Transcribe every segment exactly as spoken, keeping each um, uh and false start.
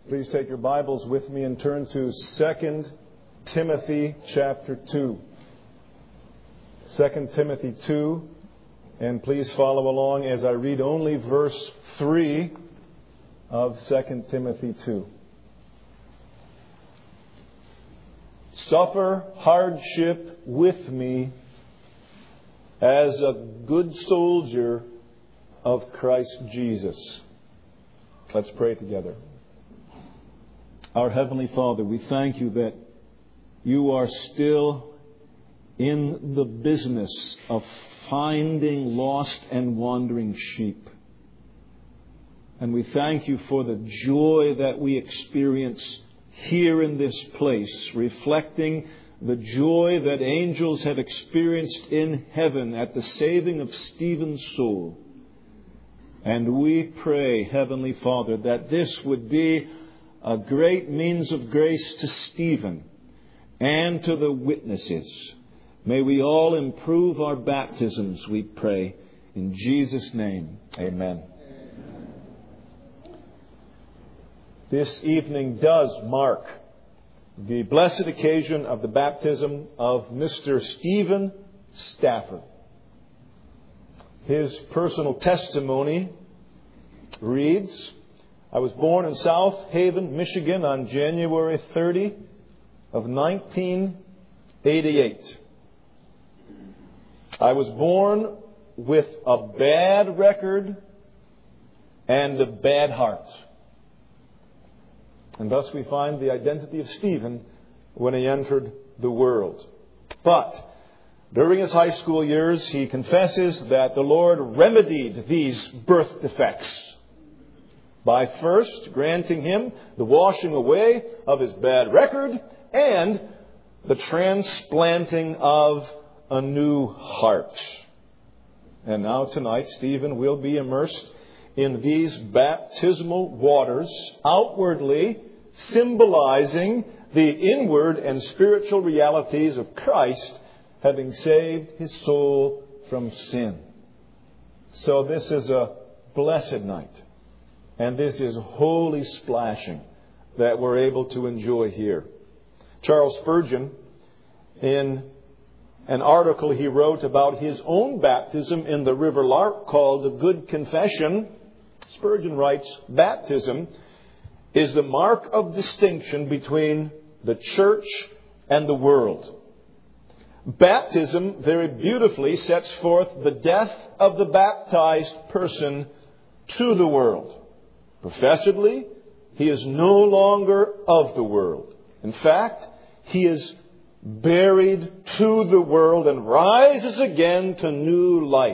Please take your Bibles with me and turn to Second Timothy chapter two. Second Timothy two, and please follow along as I read only verse three of Second Timothy two. Suffer hardship with me as a good soldier of Christ Jesus. Let's pray together. Our Heavenly Father, we thank you that you are still in the business of finding lost and wandering sheep. And we thank you for the joy that we experience here in this place, reflecting the joy that angels have experienced in heaven at the saving of Stephen's soul. And we pray, Heavenly Father, that this would be a great means of grace to Stephen and to the witnesses. May we all improve our baptisms, we pray. In Jesus' name, amen. Amen. This evening does mark the blessed occasion of the baptism of Mister Stephen Stafford. His personal testimony reads, I was born in South Haven, Michigan on January thirtieth of nineteen eighty-eight. I was born with a bad record and a bad heart. And thus we find the identity of Stephen when he entered the world. But during his high school years, he confesses that the Lord remedied these birth defects by first granting him the washing away of his bad record and the transplanting of a new heart. And now tonight, Stephen will be immersed in these baptismal waters, outwardly symbolizing the inward and spiritual realities of Christ having saved his soul from sin. So this is a blessed night. And this is holy splashing that we're able to enjoy here. Charles Spurgeon, in an article he wrote about his own baptism in the River Lark called The Good Confession, Spurgeon writes, baptism is the mark of distinction between the church and the world. Baptism very beautifully sets forth the death of the baptized person to the world. Professedly, he is no longer of the world. In fact, he is buried to the world and rises again to new life.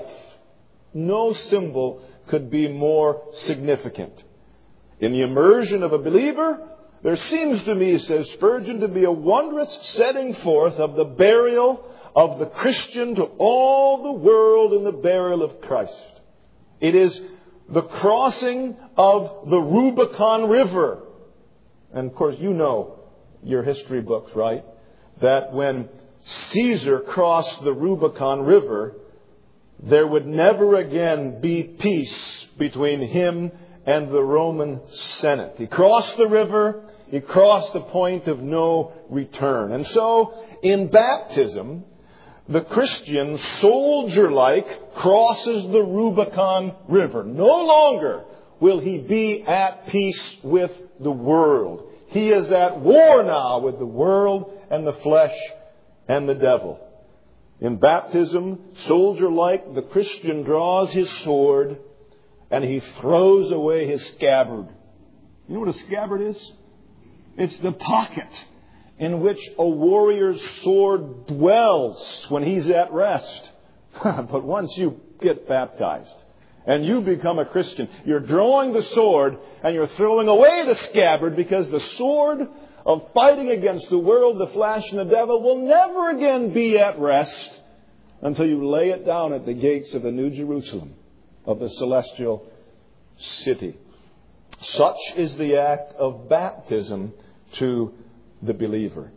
No symbol could be more significant. In the immersion of a believer, there seems to me, says Spurgeon, to be a wondrous setting forth of the burial of the Christian to all the world in the burial of Christ. It is the crossing of the Rubicon River. And of course, you know your history books, right? That when Caesar crossed the Rubicon River, there would never again be peace between him and the Roman Senate. He crossed the river. He crossed the point of no return. And so, in baptism, the Christian, soldier-like, crosses the Rubicon River. No longer will he be at peace with the world. He is at war now with the world and the flesh and the devil. In baptism, soldier-like, the Christian draws his sword and he throws away his scabbard. You know what a scabbard is? It's the pocket in which a warrior's sword dwells when he's at rest. But once you get baptized and you become a Christian, you're drawing the sword and you're throwing away the scabbard, because the sword of fighting against the world, the flesh, and the devil will never again be at rest until you lay it down at the gates of the New Jerusalem, of the celestial city. Such is the act of baptism to the believer.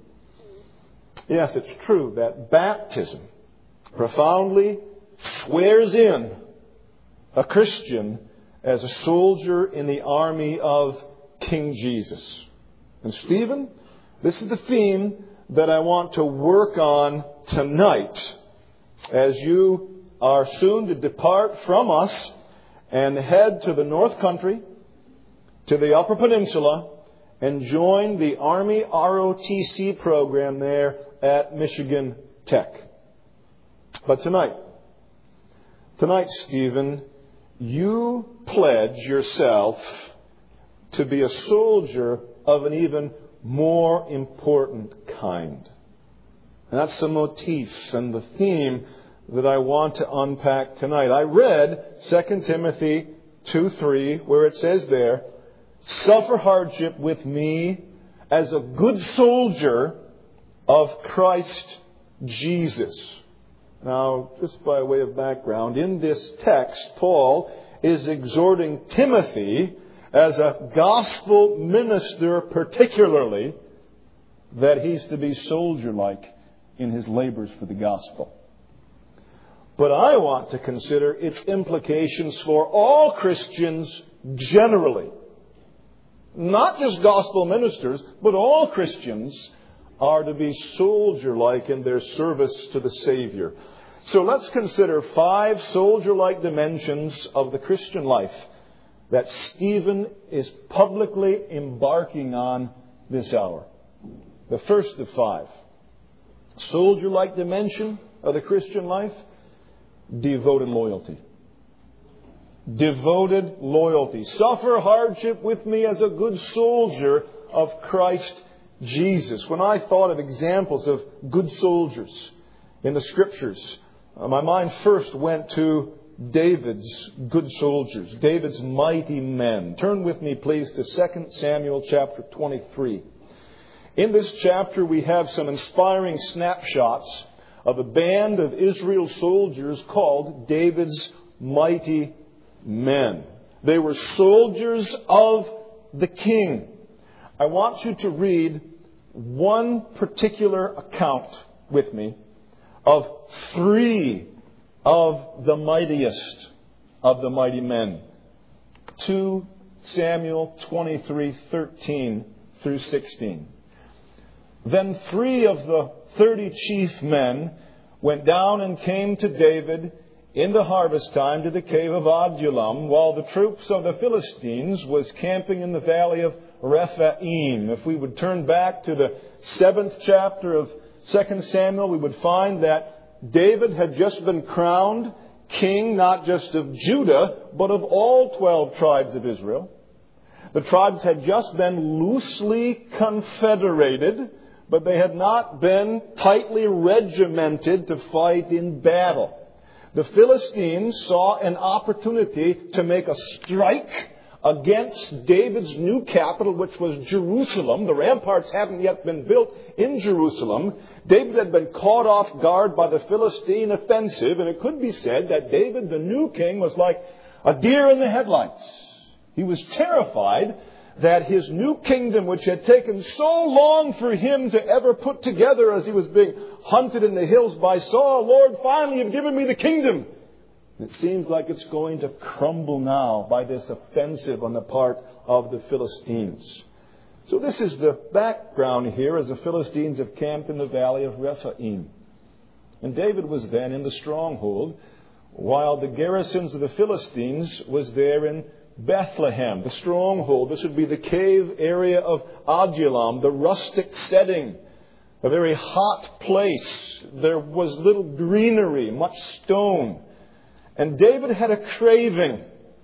Yes, it's true that baptism profoundly swears in a Christian as a soldier in the army of King Jesus. And Stephen, this is the theme that I want to work on tonight as you are soon to depart from us and head to the North Country, to the Upper Peninsula, and join the Army R O T C program there at Michigan Tech. But tonight, tonight, Stephen, you pledge yourself to be a soldier of an even more important kind. And that's the motif and the theme that I want to unpack tonight. I read Second Timothy two three, where it says there, "Suffer hardship with me as a good soldier of Christ Jesus." Now, just by way of background, in this text, Paul is exhorting Timothy as a gospel minister particularly, that he's to be soldier-like in his labors for the gospel. But I want to consider its implications for all Christians generally. Not just gospel ministers, but all Christians are to be soldier-like in their service to the Savior. So let's consider five soldier-like dimensions of the Christian life that Stephen is publicly embarking on this hour. The first of five. Soldier-like dimension of the Christian life, devoted loyalty. Devoted loyalty. Suffer hardship with me as a good soldier of Christ Jesus. When I thought of examples of good soldiers in the Scriptures, my mind first went to David's good soldiers, David's mighty men. Turn with me, please, to Second Samuel chapter twenty-three. In this chapter, we have some inspiring snapshots of a band of Israel soldiers called David's mighty men. They were soldiers of the king. I want you to read one particular account with me of three of the mightiest of the mighty men. Second Samuel twenty-three, thirteen through sixteen. Then three of the thirty chief men went down and came to David in the harvest time to the cave of Adullam, while the troops of the Philistines was camping in the valley of Rephaim. If we would turn back to the seventh chapter of Second Samuel, we would find that David had just been crowned king, not just of Judah, but of all twelve tribes of Israel. The tribes had just been loosely confederated, but they had not been tightly regimented to fight in battle. The Philistines saw an opportunity to make a strike against David's new capital, which was Jerusalem. The ramparts hadn't yet been built in Jerusalem. David had been caught off guard by the Philistine offensive, and it could be said that David, the new king, was like a deer in the headlights. He was terrified that his new kingdom, which had taken so long for him to ever put together as he was being hunted in the hills by Saul, "Lord, finally you've given me the kingdom." It seems like it's going to crumble now by this offensive on the part of the Philistines. So this is the background here as the Philistines have camped in the valley of Rephaim. And David was then in the stronghold, while the garrisons of the Philistines was there in Bethlehem, the stronghold. This would be the cave area of Adullam, the rustic setting, a very hot place. There was little greenery, much stone. And David had a craving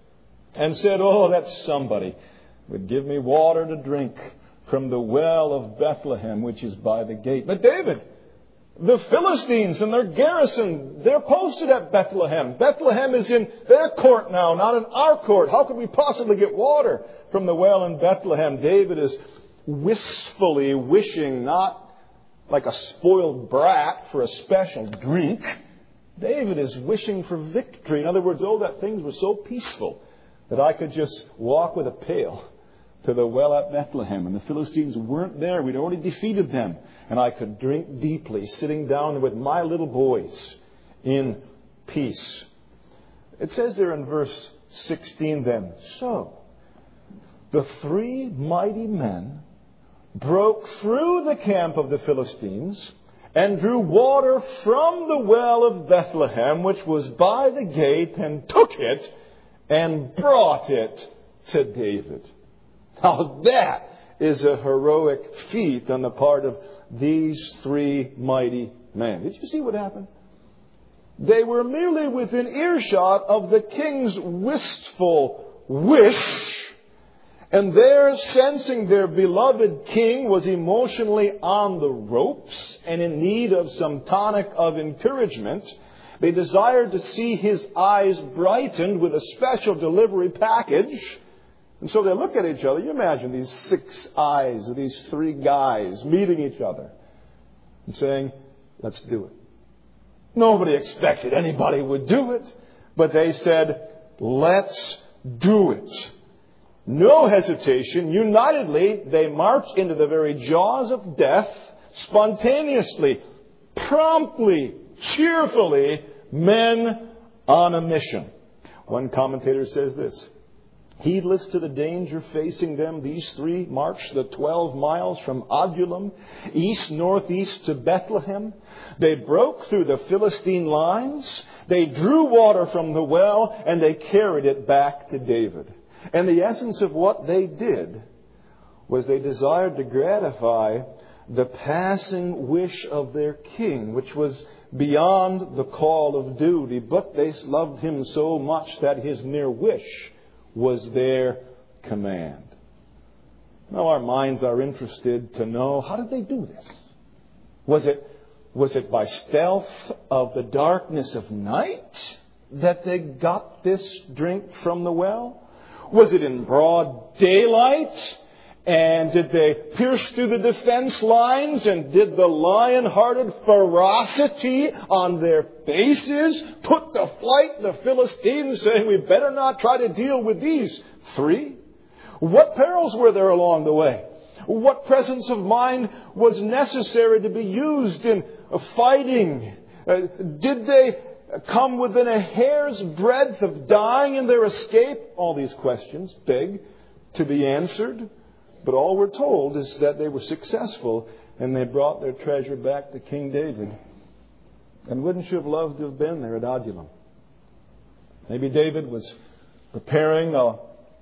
and said, "Oh, that somebody would give me water to drink from the well of Bethlehem, which is by the gate." But David, the Philistines and their garrison, they're posted at Bethlehem. Bethlehem is in their court now, not in our court. How could we possibly get water from the well in Bethlehem? David is wistfully wishing, not like a spoiled brat, for a special drink. David is wishing for victory. In other words, oh, that things were so peaceful that I could just walk with a pail to the well at Bethlehem. And the Philistines weren't there. We'd already defeated them. And I could drink deeply, sitting down with my little boys in peace. It says there in verse sixteen then, "So the three mighty men broke through the camp of the Philistines and drew water from the well of Bethlehem, which was by the gate, and took it and brought it to David. Now that is a heroic feat on the part of these three mighty men. Did you see what happened? They were merely within earshot of the king's wistful wish, and there, sensing their beloved king was emotionally on the ropes and in need of some tonic of encouragement, they desired to see his eyes brightened with a special delivery package. And so they look at each other. You imagine these six eyes of these three guys meeting each other and saying, let's do it. Nobody expected anybody would do it, but they said, let's do it. No hesitation. Unitedly, they marched into the very jaws of death, spontaneously, promptly, cheerfully, men on a mission. One commentator says this: heedless to the danger facing them, these three marched the twelve miles from Adullam, east-northeast to Bethlehem. They broke through the Philistine lines. They drew water from the well, and they carried it back to David. And the essence of what they did was they desired to gratify the passing wish of their king, which was beyond the call of duty. But they loved him so much that his mere wish was their command. Now our minds are interested to know, how did they do this? Was it, was it by stealth of the darkness of night that they got this drink from the well? Was it in broad daylight? And did they pierce through the defense lines? And did the lion-hearted ferocity on their faces put to flight the Philistines, saying, we better not try to deal with these three? What perils were there along the way? What presence of mind was necessary to be used in fighting? Uh, did they come within a hair's breadth of dying in their escape? All these questions beg to be answered. But all we're told is that they were successful and they brought their treasure back to King David. And wouldn't you have loved to have been there at Adullam? Maybe David was preparing a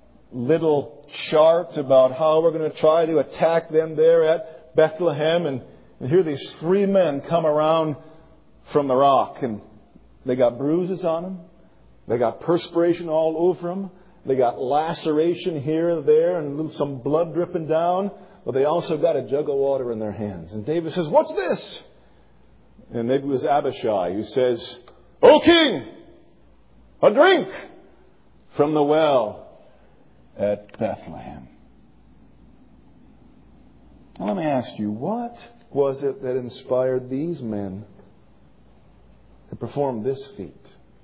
little chart about how we're going to try to attack them there at Bethlehem. And, and here these three men come around from the rock, and they got bruises on them. They got perspiration all over them. They got laceration here and there and some blood dripping down. But they also got a jug of water in their hands. And David says, what's this? And maybe it was Abishai who says, O king, a drink from the well at Bethlehem. Now let me ask you, what was it that inspired these men to perform this feat?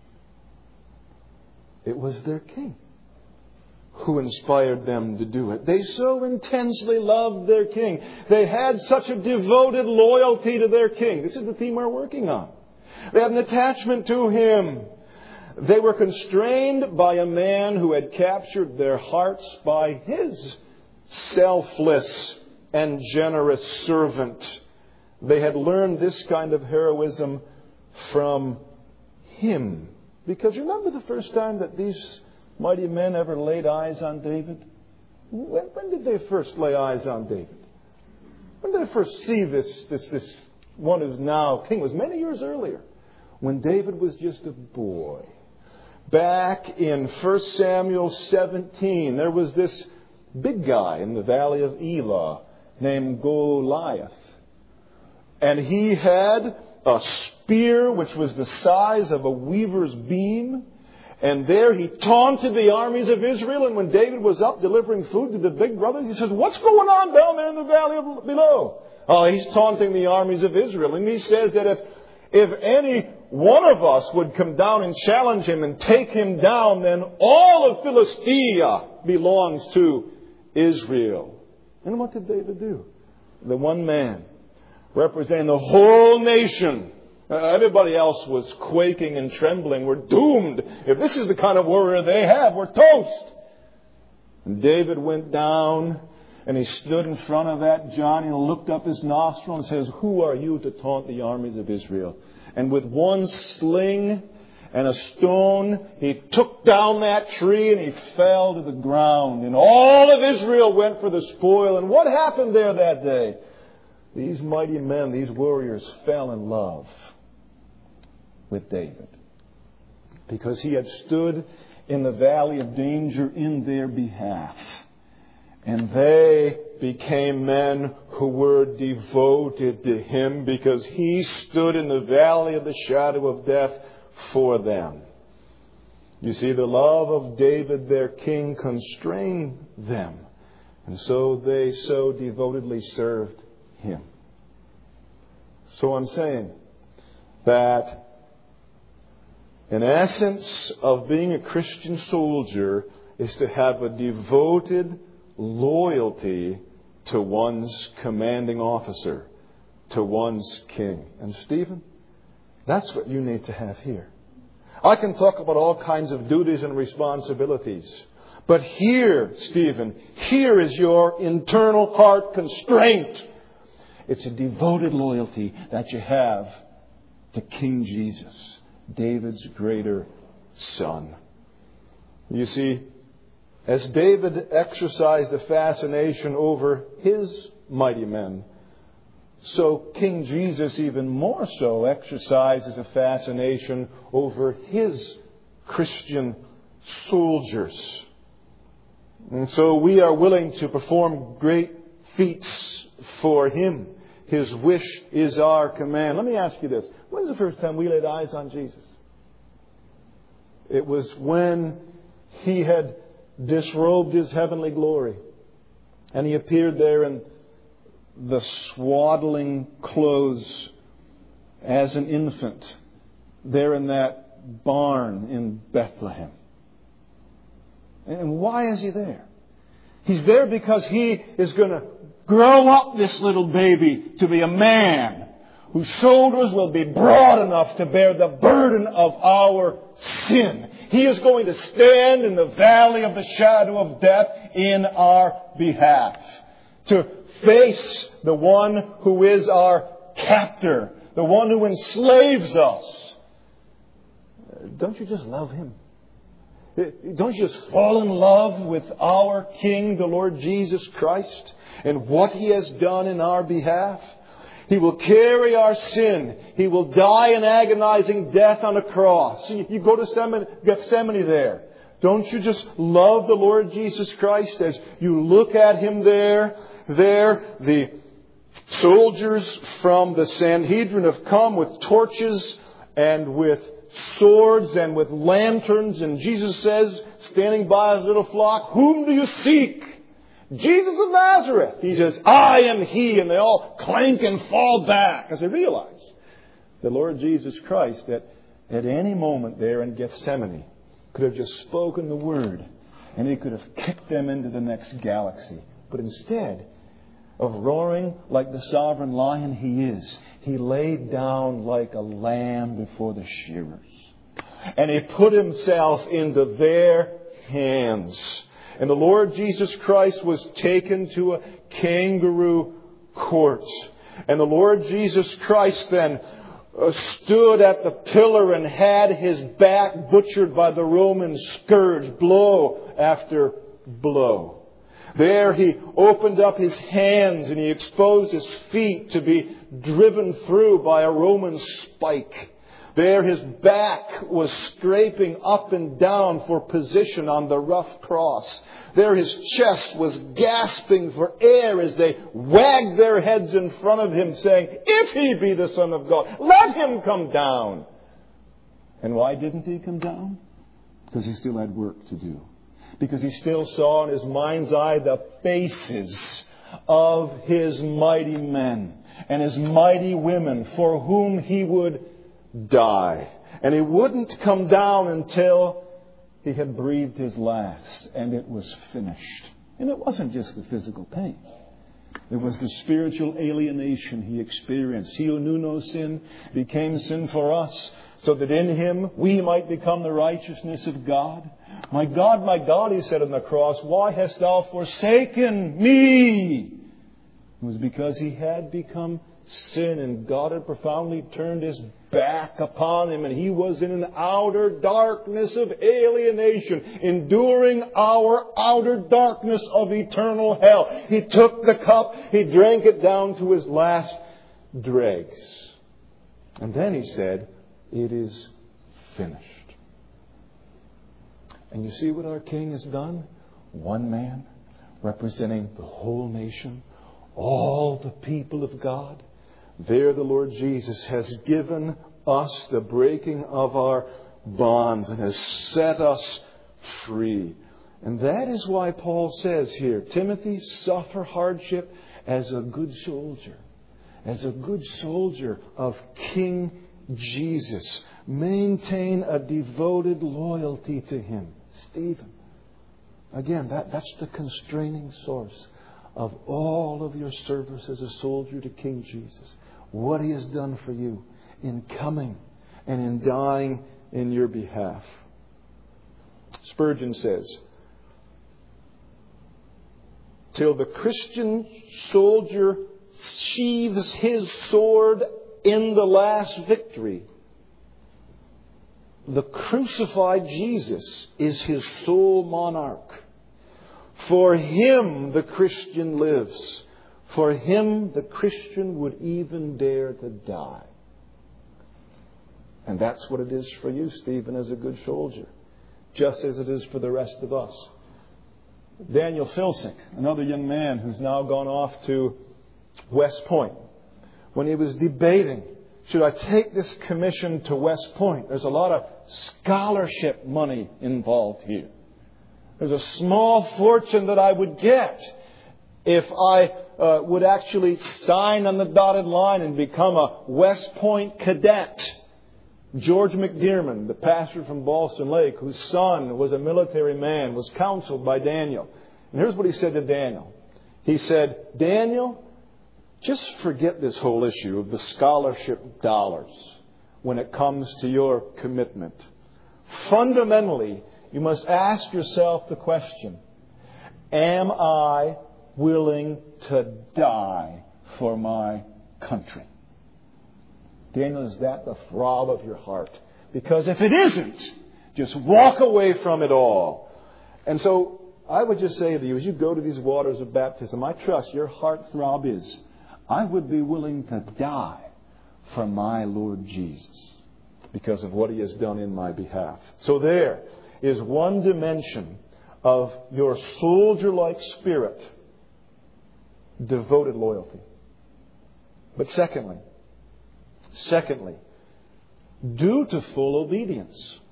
It was their king who inspired them to do it. They so intensely loved their king. They had such a devoted loyalty to their king. This is the theme we're working on. They had an attachment to him. They were constrained by a man who had captured their hearts by his selfless and generous servant. They had learned this kind of heroism from him. Because remember the first time that these mighty men ever laid eyes on David? When, when did they first lay eyes on David? When did they first see this, this, this one who's now king? It was many years earlier, when David was just a boy. Back in First Samuel seventeen, there was this big guy in the valley of Elah named Goliath. And he had a spear which was the size of a weaver's beam. And there he taunted the armies of Israel. And when David was up delivering food to the big brothers, he says, what's going on down there in the valley of below? Oh, he's taunting the armies of Israel. And he says that if, if any one of us would come down and challenge him and take him down, then all of Philistia belongs to Israel. And what did David do? The one man representing the whole nation. Uh, everybody else was quaking and trembling. We're doomed. If this is the kind of warrior they have, we're toast. And David went down and he stood in front of that giant and looked up his nostril and says, "Who are you to taunt the armies of Israel?" And with one sling and a stone, he took down that tree and he fell to the ground. And all of Israel went for the spoil. And what happened there that day? These mighty men, these warriors, fell in love with David, because he had stood in the valley of danger in their behalf. And they became men who were devoted to him, because he stood in the valley of the shadow of death for them. You see, the love of David, their king, constrained them. And so they so devotedly served him. So I'm saying that an essence of being a Christian soldier is to have a devoted loyalty to one's commanding officer, to one's king. And Stephen, that's what you need to have here. I can talk about all kinds of duties and responsibilities. But here, Stephen, here is your internal heart constraint. It's a devoted loyalty that you have to King Jesus, David's greater son. You see, as David exercised a fascination over his mighty men, so King Jesus even more so exercises a fascination over his Christian soldiers. And so we are willing to perform great feats for him. His wish is our command. Let me ask you this. When's the first time we laid eyes on Jesus? It was when he had disrobed his heavenly glory. And he appeared there in the swaddling clothes as an infant, there in that barn in Bethlehem. And why is he there? He's there because he is going to grow up this little baby to be a man whose shoulders will be broad enough to bear the burden of our sin. He is going to stand in the valley of the shadow of death in our behalf, to face the one who is our captor, the one who enslaves us. Don't you just love him? Don't you just fall in love with our King, the Lord Jesus Christ, and what he has done in our behalf? He will carry our sin. He will die an agonizing death on a cross. You go to Gethsemane there. Don't you just love the Lord Jesus Christ as you look at him there? There, the soldiers from the Sanhedrin have come with torches and with swords and with lanterns. And Jesus says, standing by his little flock, "Whom do you seek?" "Jesus of Nazareth." He says, "I am he." And they all clank and fall back as they realize the Lord Jesus Christ at, at any moment there in Gethsemane could have just spoken the word and he could have kicked them into the next galaxy. But instead of roaring like the sovereign lion he is, he laid down like a lamb before the shearers. And he put himself into their hands. And the Lord Jesus Christ was taken to a kangaroo court. And the Lord Jesus Christ then uh, stood at the pillar and had his back butchered by the Roman scourge, blow after blow. There he opened up his hands and he exposed his feet to be driven through by a Roman spike. There his back was scraping up and down for position on the rough cross. There his chest was gasping for air as they wagged their heads in front of him, saying, "If he be the Son of God, let him come down." And why didn't he come down? Because he still had work to do. Because he still saw in his mind's eye the faces of his mighty men and his mighty women for whom he would die. And he wouldn't come down until he had breathed his last and it was finished. And it wasn't just the physical pain. It was the spiritual alienation he experienced. He who knew no sin became sin for us, so that in Him we might become the righteousness of God. My God, my God, He said on the cross, why hast Thou forsaken me? It was because He had become sin, and God had profoundly turned His back upon Him, and He was in an outer darkness of alienation, enduring our outer darkness of eternal hell. He took the cup, He drank it down to His last dregs. And then He said, it is finished. And you see what our King has done? One man representing the whole nation, all the people of God. There the Lord Jesus has given us the breaking of our bonds and has set us free. And that is why Paul says here, Timothy, suffer hardship as a good soldier. As a good soldier of King Jesus. Maintain a devoted loyalty to Him. Stephen. Again, that, that's the constraining source of all of your service as a soldier to King Jesus. What He has done for you in coming and in dying in your behalf. Spurgeon says, till the Christian soldier sheathes his sword in the last victory, the crucified Jesus is his sole monarch. For Him the Christian lives. For Him the Christian would even dare to die. And that's what it is for you, Stephen, as a good soldier. Just as it is for the rest of us. Daniel Filsick, another young man who's now gone off to West Point. When he was debating, should I take this commission to West Point? There's a lot of scholarship money involved here. There's a small fortune that I would get if I uh, would actually sign on the dotted line and become a West Point cadet. George McDearman, the pastor from Ballston Lake, whose son was a military man, was counseled by Daniel. And here's what he said to Daniel. He said, Daniel, just forget this whole issue of the scholarship dollars when it comes to your commitment. Fundamentally, you must ask yourself the question, am I willing to die for my country? Daniel, is that the throb of your heart? Because if it isn't, just walk away from it all. And so I would just say to you, as you go to these waters of baptism, I trust your heart throb is, I would be willing to die for my Lord Jesus because of what He has done in my behalf. So there is one dimension of your soldier-like spirit, devoted loyalty. But secondly, secondly, dutiful obedience.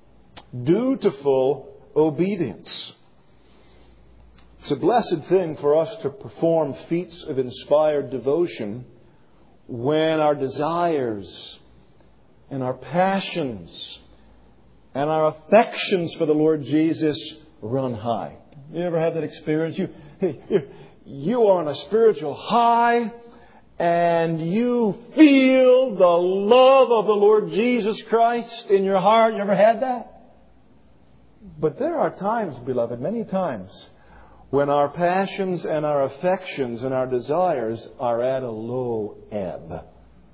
Dutiful obedience. It's a blessed thing for us to perform feats of inspired devotion when our desires and our passions and our affections for the Lord Jesus run high. You ever had that experience? You, you are on a spiritual high and you feel the love of the Lord Jesus Christ in your heart. You ever had that? But there are times, beloved, many times, when our passions and our affections and our desires are at a low ebb.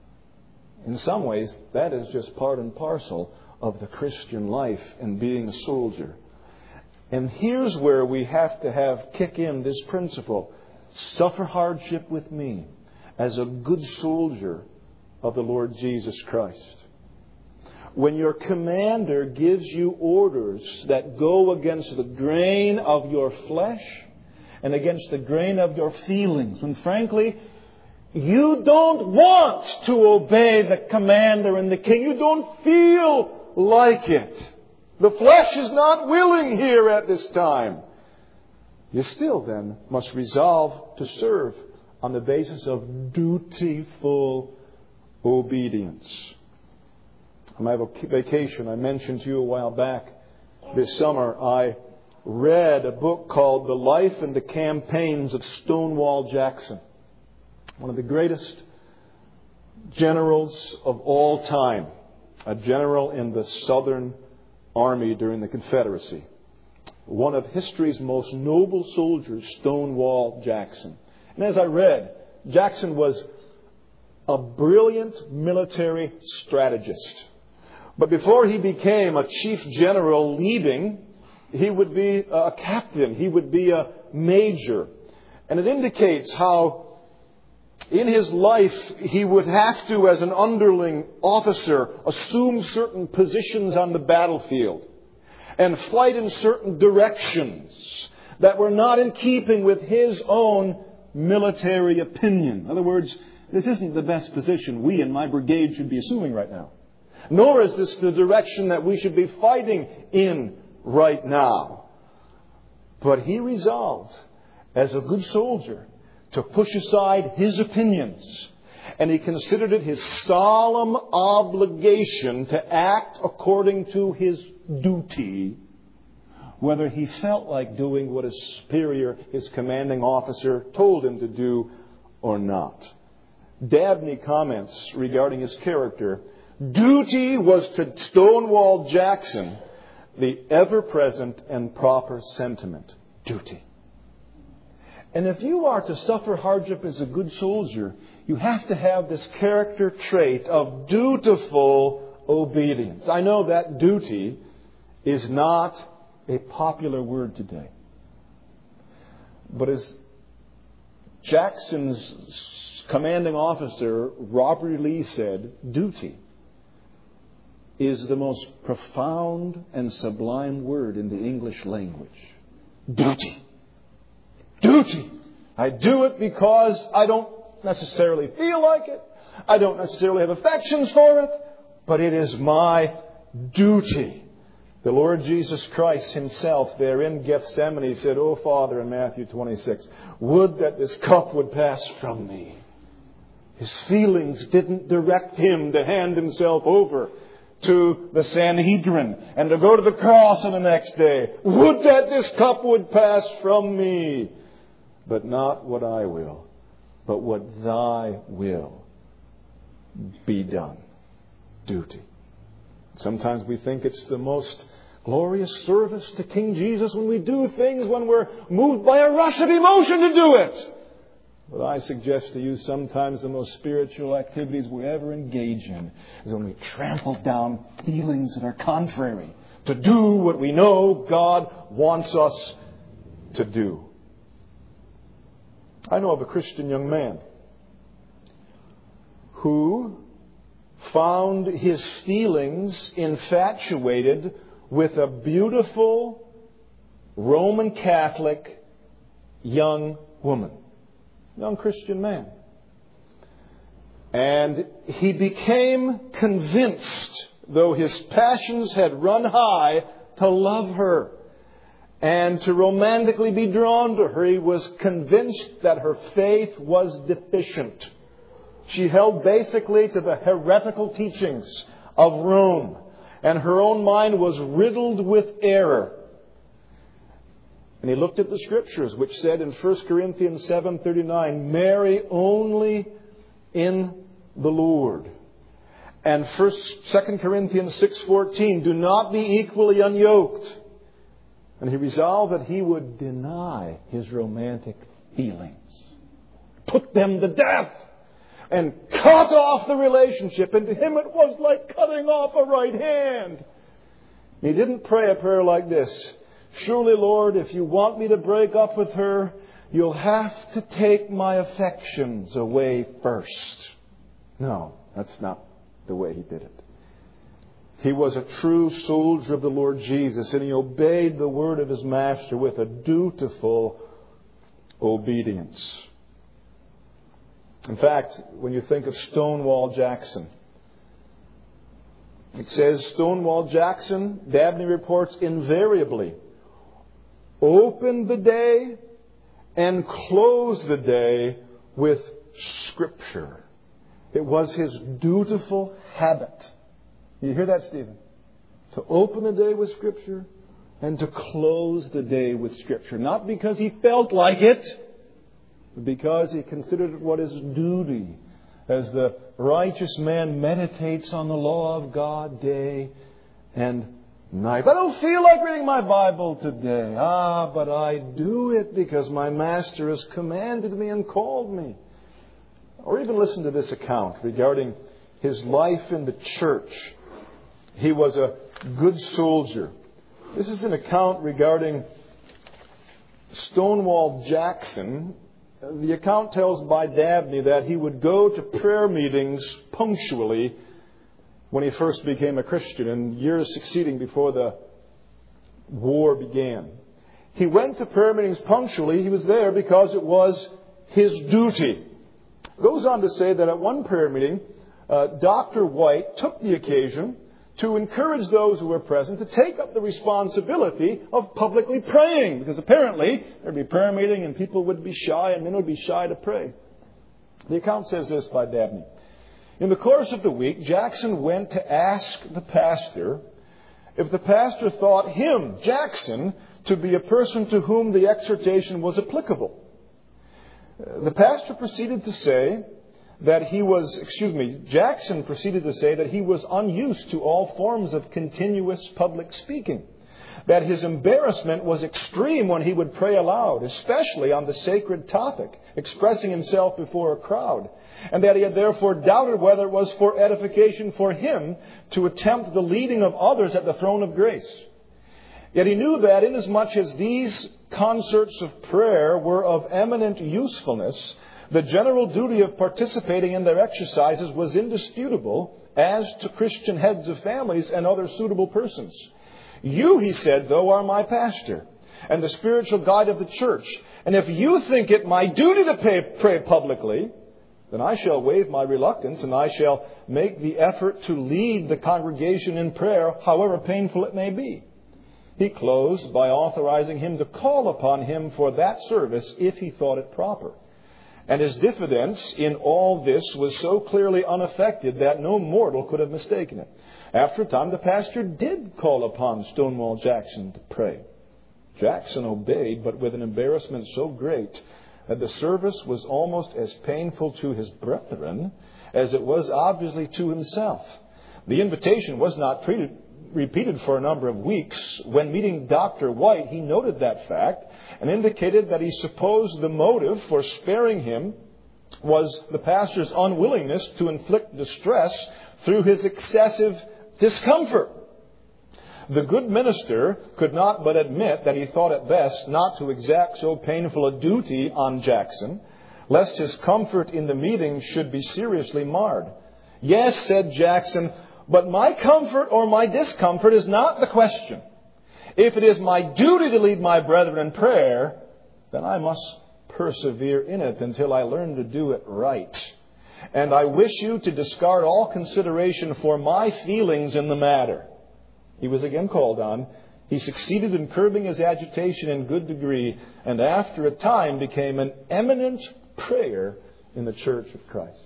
In some ways, that is just part and parcel of the Christian life and being a soldier. And here's where we have to have kick in this principle. Suffer hardship with me as a good soldier of the Lord Jesus Christ. When your commander gives you orders that go against the grain of your flesh and against the grain of your feelings, when frankly, you don't want to obey the commander and the king. You don't feel like it. The flesh is not willing here at this time. You still then must resolve to serve on the basis of dutiful obedience. On my vacation, I mentioned to you a while back, this summer, I read a book called The Life and the Campaigns of Stonewall Jackson, one of the greatest generals of all time. a general in the Southern Army during the Confederacy. One of history's most noble soldiers, Stonewall Jackson. And as I read, Jackson was a brilliant military strategist. But before he became a chief general leading, he would be a captain. He would be a major. And it indicates how in his life he would have to, as an underling officer, assume certain positions on the battlefield and fight in certain directions that were not in keeping with his own military opinion. In other words, this isn't the best position we in my brigade should be assuming right now. Nor is this the direction that we should be fighting in right now. But he resolved, as a good soldier, to push aside his opinions. And he considered it his solemn obligation to act according to his duty, whether he felt like doing what his superior, his commanding officer, told him to do or not. Dabney comments regarding his character, duty was to Stonewall Jackson the ever-present and proper sentiment. Duty. And if you are to suffer hardship as a good soldier, you have to have this character trait of dutiful obedience. I know that duty is not a popular word today. But as Jackson's commanding officer, Robert E. Lee, said, duty is the most profound and sublime word in the English language. Duty. Duty. I do it because I don't necessarily feel like it. I don't necessarily have affections for it. But it is my duty. The Lord Jesus Christ himself there in Gethsemane said, "O Father," in Matthew twenty-six, "would that this cup would pass from me." His feelings didn't direct him to hand himself over to the Sanhedrin and to go to the cross on the next day. Would that this cup would pass from me. But not what I will, but what thy will be done. Duty. Sometimes we think it's the most glorious service to King Jesus when we do things when we're moved by a rush of emotion to do it. But I suggest to you sometimes the most spiritual activities we ever engage in is when we trample down feelings that are contrary to do what we know God wants us to do. I know of a Christian young man who found his feelings infatuated with a beautiful Roman Catholic young woman. Young Christian man. And he became convinced, though his passions had run high, to love her and to romantically be drawn to her. He was convinced that her faith was deficient. She held basically to the heretical teachings of Rome, and her own mind was riddled with error. And he looked at the Scriptures, which said in First Corinthians seven thirty-nine, "Marry only in the Lord." And Second Corinthians six fourteen, "Do not be equally unyoked." And he resolved that he would deny his romantic feelings, put them to death, and cut off the relationship. And to him it was like cutting off a right hand. He didn't pray a prayer like this: "Surely, Lord, if you want me to break up with her, you'll have to take my affections away first." No, that's not the way he did it. He was a true soldier of the Lord Jesus, and he obeyed the word of his master with a dutiful obedience. In fact, when you think of Stonewall Jackson, it says Stonewall Jackson, Dabney reports, invariably opened the day and closed the day with Scripture. It was his dutiful habit. You hear that, Stephen? To open the day with Scripture and to close the day with Scripture. Not because he felt like it, but because he considered it what his duty as the righteous man meditates on the law of God day and night. I don't feel like reading my Bible today. Ah, but I do it because my Master has commanded me and called me. Or even listen to this account regarding his life in the church. He was a good soldier. This is an account regarding Stonewall Jackson. The account tells by Dabney that he would go to prayer meetings punctually when he first became a Christian in years succeeding before the war began. He went to prayer meetings punctually. He was there because it was his duty. It goes on to say that at one prayer meeting, uh, Doctor White took the occasion to encourage those who were present to take up the responsibility of publicly praying. Because apparently there'd be a prayer meeting and people would be shy and men would be shy to pray. The account says this by Dabney. In the course of the week, Jackson went to ask the pastor if the pastor thought him, Jackson, to be a person to whom the exhortation was applicable. The pastor proceeded to say that he was, excuse me, Jackson proceeded to say that he was unused to all forms of continuous public speaking. That his embarrassment was extreme when he would pray aloud, especially on the sacred topic, expressing himself before a crowd. And that he had therefore doubted whether it was for edification for him to attempt the leading of others at the throne of grace. Yet he knew that inasmuch as these concerts of prayer were of eminent usefulness, the general duty of participating in their exercises was indisputable as to Christian heads of families and other suitable persons. You, he said, though, are my pastor and the spiritual guide of the church. And if you think it my duty to pray, pray publicly, then I shall waive my reluctance and I shall make the effort to lead the congregation in prayer, however painful it may be. He closed by authorizing him to call upon him for that service if he thought it proper. And his diffidence in all this was so clearly unaffected that no mortal could have mistaken it. After a time, the pastor did call upon Stonewall Jackson to pray. Jackson obeyed, but with an embarrassment so great that the service was almost as painful to his brethren as it was obviously to himself. The invitation was not treated, repeated for a number of weeks. When meeting Doctor White, he noted that fact and indicated that he supposed the motive for sparing him was the pastor's unwillingness to inflict distress through his excessive discomfort. The good minister could not but admit that he thought it best not to exact so painful a duty on Jackson, lest his comfort in the meeting should be seriously marred. Yes, said Jackson, but my comfort or my discomfort is not the question. If it is my duty to lead my brethren in prayer, then I must persevere in it until I learn to do it right. And I wish you to discard all consideration for my feelings in the matter. He was again called on. He succeeded in curbing his agitation in good degree, and after a time became an eminent prayer in the Church of Christ.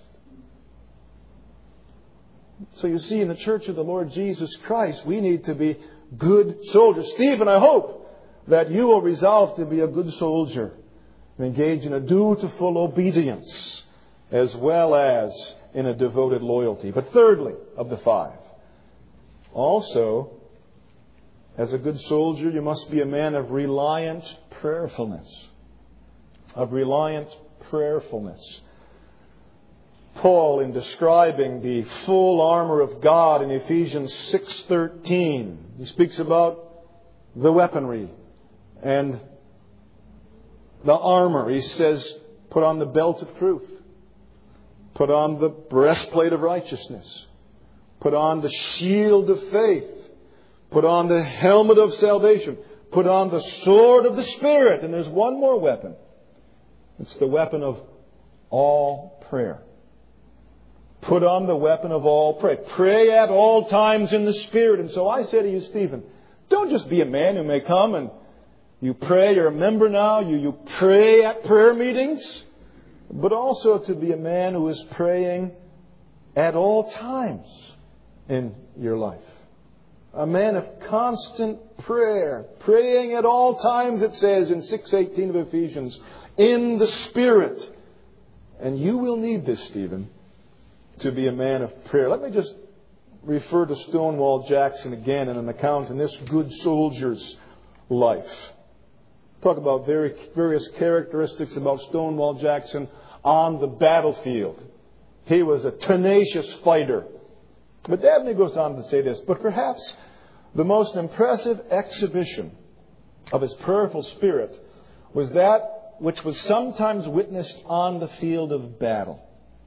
So you see, in the Church of the Lord Jesus Christ, we need to be good soldiers. Stephen, I hope that you will resolve to be a good soldier and engage in a dutiful obedience as well as in a devoted loyalty. But thirdly, of the five, also, as a good soldier, you must be a man of reliant prayerfulness. Of reliant prayerfulness. Paul, in describing the full armor of God in Ephesians six thirteen, he speaks about the weaponry and the armor. He says, put on the belt of truth. Put on the breastplate of righteousness. Put on the shield of faith. Put on the helmet of salvation. Put on the sword of the Spirit. And there's one more weapon. It's the weapon of all prayer. Put on the weapon of all prayer. Pray at all times in the Spirit. And so I say to you, Stephen, don't just be a man who may come and you pray. You're a member now. You, you pray at prayer meetings. But also to be a man who is praying at all times in your life. A man of constant prayer. Praying at all times, it says in six eighteen of Ephesians, in the Spirit. And you will need this, Stephen, to be a man of prayer. Let me just refer to Stonewall Jackson again in an account in this good soldier's life. Talk about very, various characteristics about Stonewall Jackson on the battlefield. He was a tenacious fighter. But Dabney goes on to say this, but perhaps the most impressive exhibition of his prayerful spirit was that which was sometimes witnessed on the field of battle.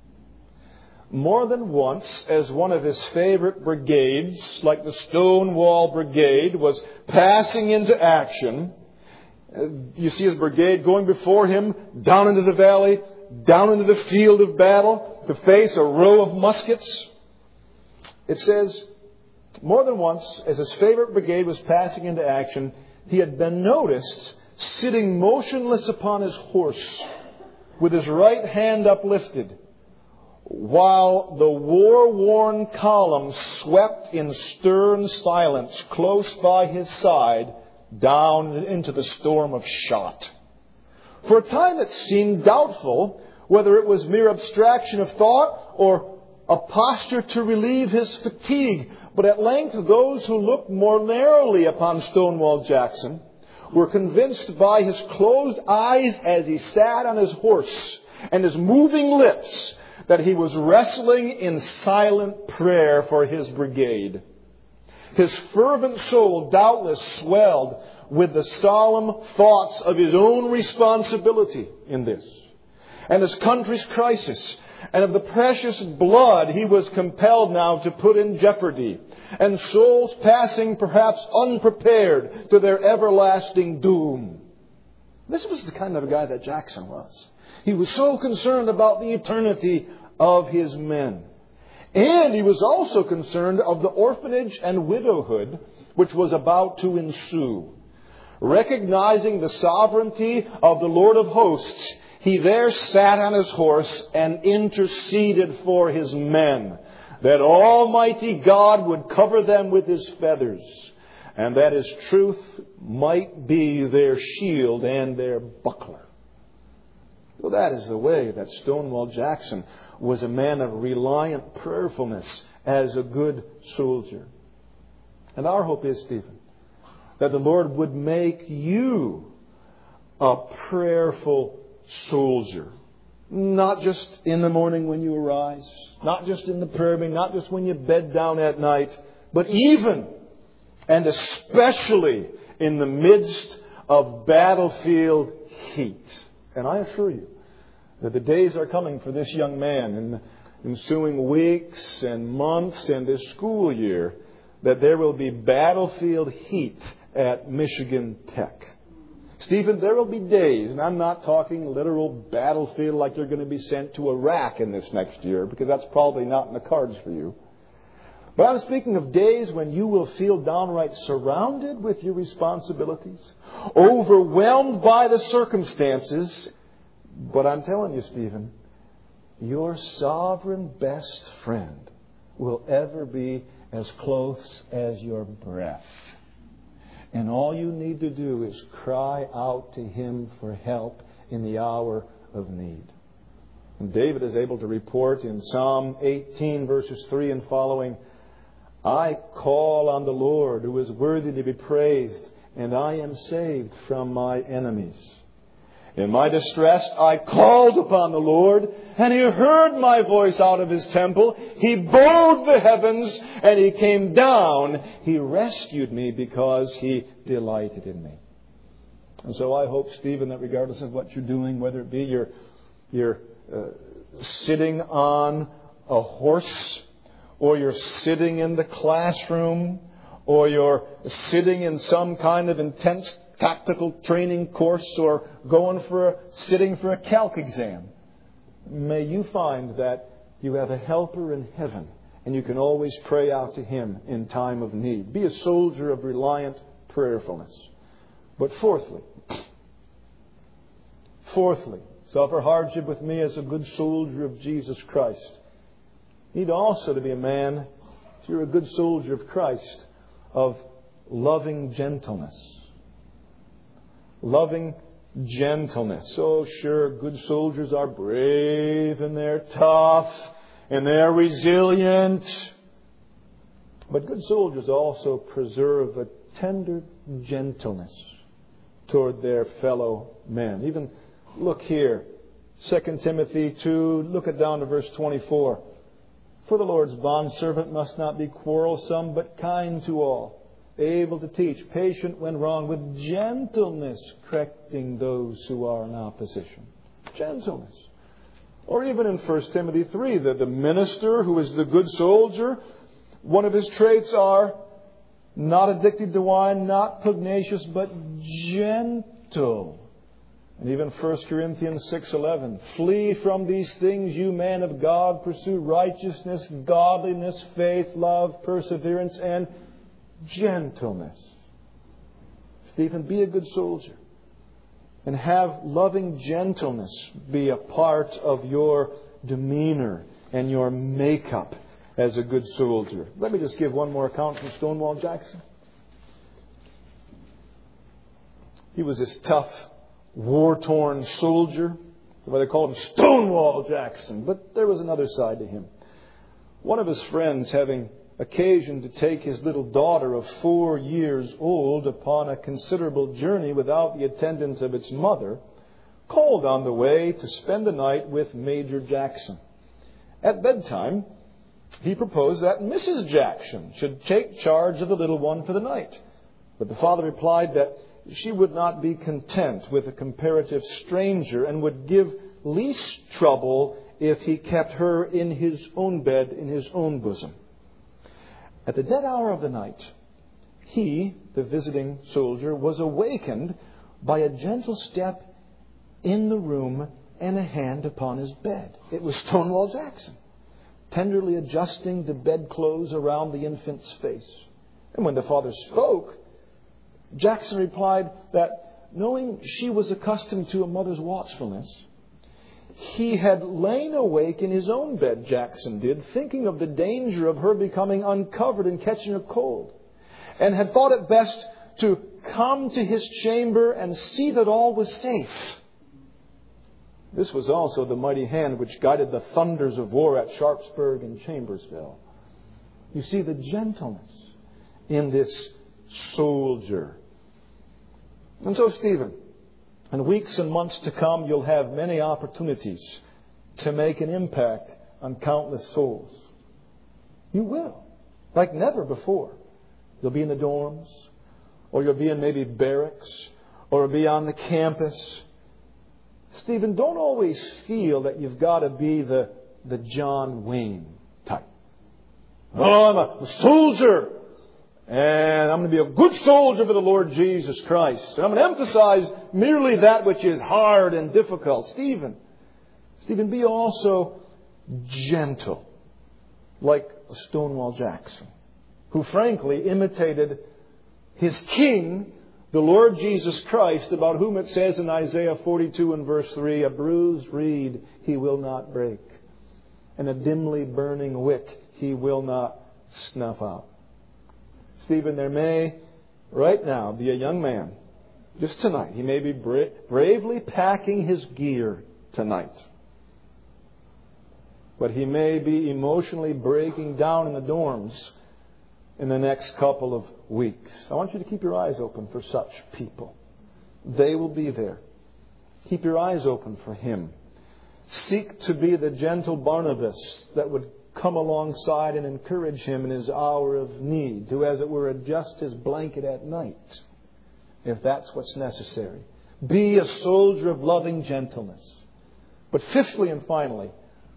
More than once, as one of his favorite brigades, like the Stonewall Brigade, was passing into action, you see his brigade going before him, down into the valley, down into the field of battle, to face a row of muskets. It says, more than once, as his favorite brigade was passing into action, he had been noticed sitting motionless upon his horse, with his right hand uplifted, while the war-worn column swept in stern silence close by his side down into the storm of shot. For a time it seemed doubtful whether it was mere abstraction of thought or a posture to relieve his fatigue. But at length those who looked more narrowly upon Stonewall Jackson were convinced by his closed eyes as he sat on his horse and his moving lips that he was wrestling in silent prayer for his brigade. His fervent soul doubtless swelled with the solemn thoughts of his own responsibility in this, and his country's crisis, and of the precious blood he was compelled now to put in jeopardy, and souls passing perhaps unprepared to their everlasting doom. This was the kind of guy that Jackson was. He was so concerned about the eternity of his men. And he was also concerned of the orphanage and widowhood which was about to ensue. Recognizing the sovereignty of the Lord of hosts, he there sat on his horse and interceded for his men, that Almighty God would cover them with His feathers, and that His truth might be their shield and their buckler. Well, that is the way that Stonewall Jackson was a man of reliant prayerfulness as a good soldier. And our hope is, Stephen, that the Lord would make you a prayerful soldier. Not just in the morning when you arise, not just in the prayer meeting, not just when you bed down at night, but even and especially in the midst of battlefield heat. And I assure you that the days are coming for this young man in the ensuing weeks and months and this school year that there will be battlefield heat at Michigan Tech. Stephen, there will be days, and I'm not talking literal battlefield like you're going to be sent to Iraq in this next year, because that's probably not in the cards for you. But I'm speaking of days when you will feel downright surrounded with your responsibilities, overwhelmed by the circumstances. But I'm telling you, Stephen, your sovereign best friend will ever be as close as your breath. And all you need to do is cry out to Him for help in the hour of need. And David is able to report in Psalm eighteen, verses three and following, I call on the Lord who is worthy to be praised, and I am saved from my enemies. In my distress, I called upon the Lord, and He heard my voice out of His temple. He bowed the heavens, and He came down. He rescued me because He delighted in me. And so I hope, Stephen, that regardless of what you're doing, whether it be you're, you're uh, sitting on a horse, or you're sitting in the classroom, or you're sitting in some kind of intense tactical training course, or going for a, sitting for a calc exam, may you find that you have a helper in heaven and you can always pray out to Him in time of need. Be a soldier of reliant prayerfulness. But fourthly, fourthly, suffer hardship with me as a good soldier of Jesus Christ. You need also to be a man, if you're a good soldier of Christ, of loving gentleness. Loving gentleness. Oh, sure, good soldiers are brave and they're tough and they're resilient. But good soldiers also preserve a tender gentleness toward their fellow men. Even look here, Second Timothy two, look it down to verse twenty-four. For the Lord's bondservant must not be quarrelsome, but kind to all, able to teach, patient when wrong, with gentleness correcting those who are in opposition. Gentleness. Or even in First Timothy three, that the minister who is the good soldier, one of his traits are not addicted to wine, not pugnacious, but gentle. And even First Corinthians six eleven, flee from these things, you man of God, pursue righteousness, godliness, faith, love, perseverance, and gentleness. Stephen, be a good soldier. And have loving gentleness be a part of your demeanor and your makeup as a good soldier. Let me just give one more account from Stonewall Jackson. He was this tough, war-torn soldier. That's why they called him Stonewall Jackson. But there was another side to him. One of his friends, having occasion to take his little daughter of four years old upon a considerable journey without the attendance of its mother, called on the way to spend the night with Major Jackson. At bedtime, he proposed that Missus Jackson should take charge of the little one for the night. But the father replied that she would not be content with a comparative stranger and would give least trouble if he kept her in his own bed, in his own bosom. At the dead hour of the night, he, the visiting soldier, was awakened by a gentle step in the room and a hand upon his bed. It was Stonewall Jackson, tenderly adjusting the bedclothes around the infant's face. And when the father spoke, Jackson replied that, knowing she was accustomed to a mother's watchfulness, he had lain awake in his own bed, Jackson did, thinking of the danger of her becoming uncovered and catching a cold, and had thought it best to come to his chamber and see that all was safe. This was also the mighty hand which guided the thunders of war at Sharpsburg and Chambersville. You see the gentleness in this soldier. And so, Stephen, in weeks and months to come, you'll have many opportunities to make an impact on countless souls. You will, like never before. You'll be in the dorms, or you'll be in maybe barracks, or be on the campus. Stephen, don't always feel that you've got to be the, the John Wayne type. Oh, I'm a soldier, and I'm going to be a good soldier for the Lord Jesus Christ. And I'm going to emphasize merely that which is hard and difficult. Stephen, Stephen, be also gentle, like Stonewall Jackson, who frankly imitated his king, the Lord Jesus Christ, about whom it says in Isaiah forty-two and verse three, a bruised reed he will not break, and a dimly burning wick he will not snuff out. Stephen, there may right now be a young man, just tonight, he may be bra- bravely packing his gear tonight, but he may be emotionally breaking down in the dorms in the next couple of weeks. I want you to keep your eyes open for such people. They will be there. Keep your eyes open for him. Seek to be the gentle Barnabas that would come alongside and encourage him in his hour of need, to, as it were, adjust his blanket at night, if that's what's necessary. Be a soldier of loving gentleness. But fifthly and finally,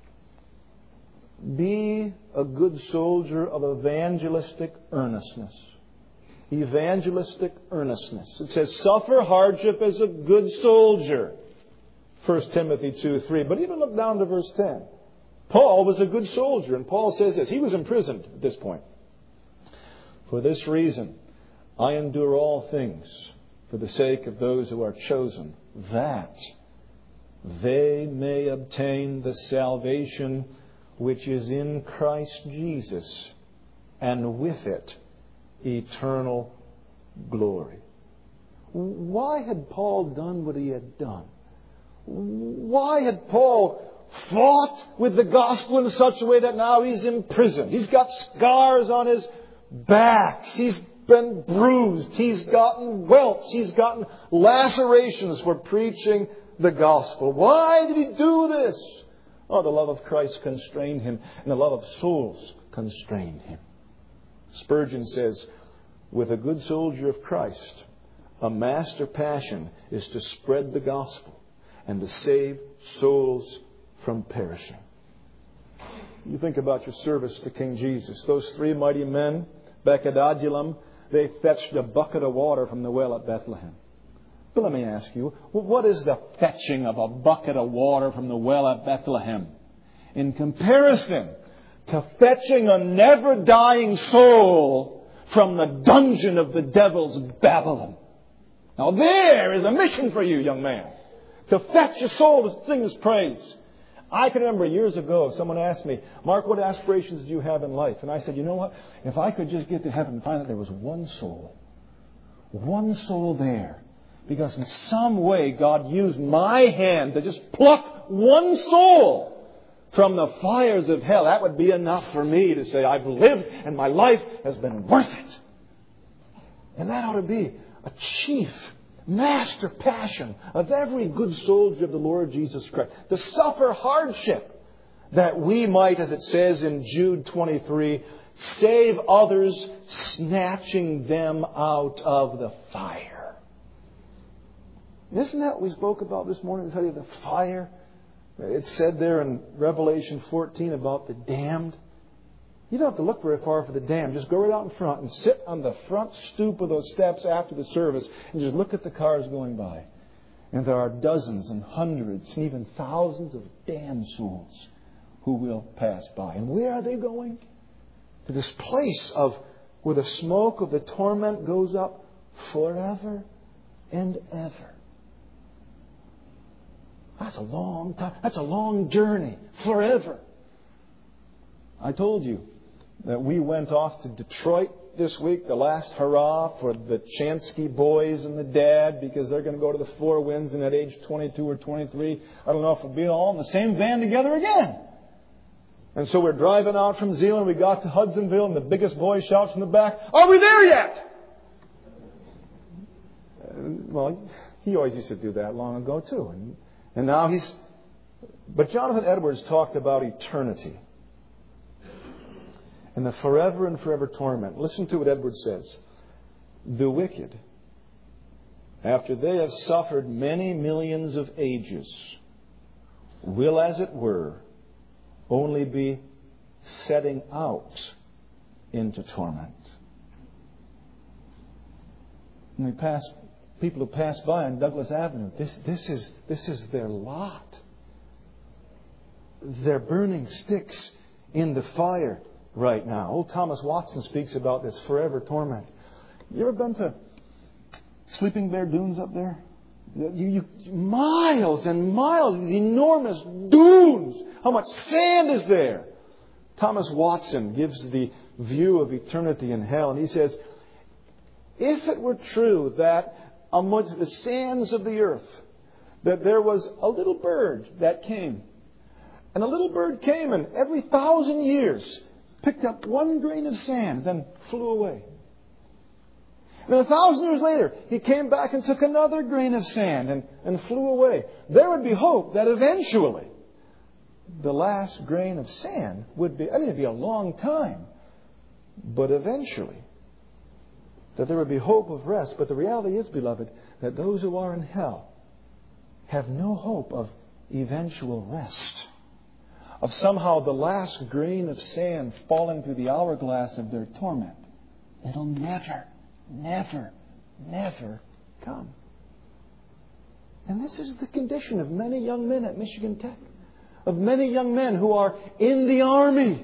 be a good soldier of evangelistic earnestness. Evangelistic earnestness. It says, suffer hardship as a good soldier. First Timothy two three. But even look down to verse ten. Paul was a good soldier. And Paul says this. He was imprisoned at this point. For this reason, I endure all things for the sake of those who are chosen, that they may obtain the salvation which is in Christ Jesus, and with it, eternal glory. Why had Paul done what he had done? Why had Paul fought with the gospel in such a way that now he's imprisoned. He's got scars on his back. He's been bruised. He's gotten welts. He's gotten lacerations for preaching the gospel. Why did he do this? Oh, the love of Christ constrained him, and the love of souls constrained him. Spurgeon says, with a good soldier of Christ, a master passion is to spread the gospel and to save souls from perishing. You think about your service to King Jesus. Those three mighty men back at Adullam, they fetched a bucket of water from the well at Bethlehem. But let me ask you, what is the fetching of a bucket of water from the well at Bethlehem in comparison to fetching a never-dying soul from the dungeon of the devil's Babylon? Now there is a mission for you, young man, to fetch a soul to sing His praise. I can remember years ago, someone asked me, Mark, what aspirations do you have in life? And I said, you know what? If I could just get to heaven and find that there was one soul, one soul there, because in some way God used my hand to just pluck one soul from the fires of hell, that would be enough for me to say, I've lived and my life has been worth it. And that ought to be a chief master passion of every good soldier of the Lord Jesus Christ, to suffer hardship, that we might, as it says in Jude twenty-three, save others, snatching them out of the fire. Isn't that what we spoke about this morning? The the fire. It's said there in Revelation fourteen about the damned. You don't have to look very far for the damned. Just go right out in front and sit on the front stoop of those steps after the service and just look at the cars going by. And there are dozens and hundreds and even thousands of damned souls who will pass by. And where are they going? To this place of where the smoke of the torment goes up forever and ever. That's a long time. That's a long journey. Forever. I told you that we went off to Detroit this week, the last hurrah for the Chansky boys and the dad, because they're going to go to the Four Winds, and at age twenty-two or twenty-three, I don't know if we'll be all in the same van together again. And so we're driving out from Zeeland. We got to Hudsonville, and the biggest boy shouts from the back, "Are we there yet?" Uh, well, he always used to do that long ago too, and and now he's. But Jonathan Edwards talked about eternity and the forever and forever torment. Listen to what Edwards says. The wicked, after they have suffered many millions of ages, will, as it were, only be setting out into torment. And we pass people who pass by on Douglas Avenue. This, this is this is their lot. They're burning sticks in the fire right now. Old Thomas Watson speaks about this forever torment. You ever been to Sleeping Bear Dunes up there? You, you, miles and miles, these enormous dunes. How much sand is there? Thomas Watson gives the view of eternity in hell, and he says, if it were true that amongst the sands of the earth, that there was a little bird that came, and a little bird came and every thousand years picked up one grain of sand, then flew away. And then a thousand years later, he came back and took another grain of sand and, and flew away. There would be hope that eventually the last grain of sand would be, I mean, it'd be a long time, but eventually that there would be hope of rest. But the reality is, beloved, that those who are in hell have no hope of eventual rest, of somehow the last grain of sand falling through the hourglass of their torment. It'll never, never, never come. And this is the condition of many young men at Michigan Tech, of many young men who are in the army.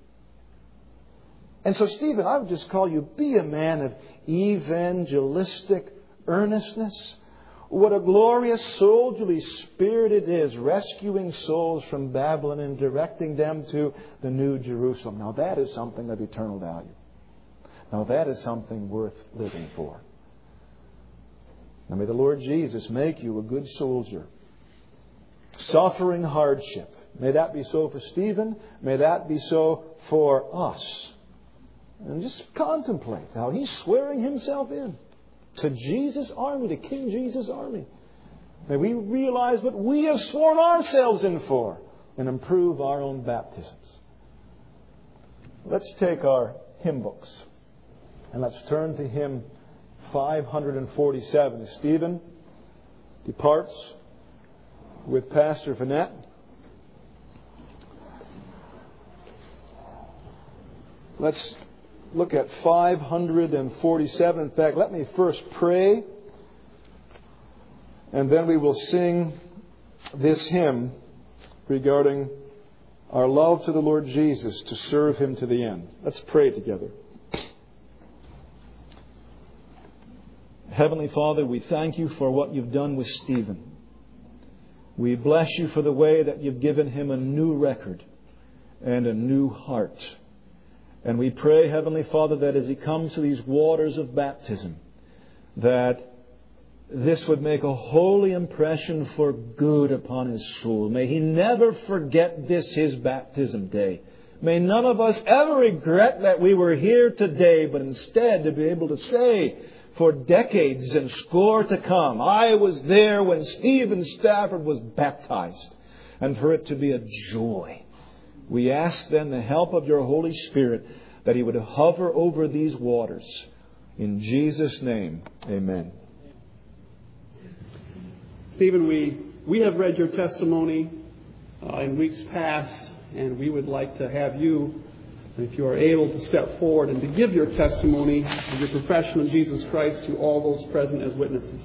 And so, Stephen, I would just call you, be a man of evangelistic earnestness. What a glorious soldierly spirit it is, rescuing souls from Babylon and directing them to the New Jerusalem. Now that is something of eternal value. Now that is something worth living for. Now may the Lord Jesus make you a good soldier, suffering hardship, May that be so for Stephen. May that be so for us. And just contemplate how he's swearing himself in to Jesus' army, to King Jesus' army. May we realize what we have sworn ourselves in for and improve our own baptisms. Let's take our hymn books and let's turn to hymn five forty-seven. Stephen departs with Pastor Vanette. Let's look at five forty-seven. In fact, let me first pray, and then we will sing this hymn regarding our love to the Lord Jesus to serve Him to the end. Let's pray together. Heavenly Father, we thank You for what You've done with Stephen. We bless You for the way that You've given him a new record and a new heart. And we pray, Heavenly Father, that as he comes to these waters of baptism, that this would make a holy impression for good upon his soul. May he never forget this, his baptism day. May none of us ever regret that we were here today, but instead to be able to say for decades and score to come, I was there when Stephen Stafford was baptized, and for it to be a joy. We ask then the help of Your Holy Spirit that He would hover over these waters. In Jesus' name, amen. Stephen, we, we have read your testimony uh, in weeks past, and we would like to have you, if you are able, to step forward and to give your testimony of your profession of Jesus Christ to all those present as witnesses.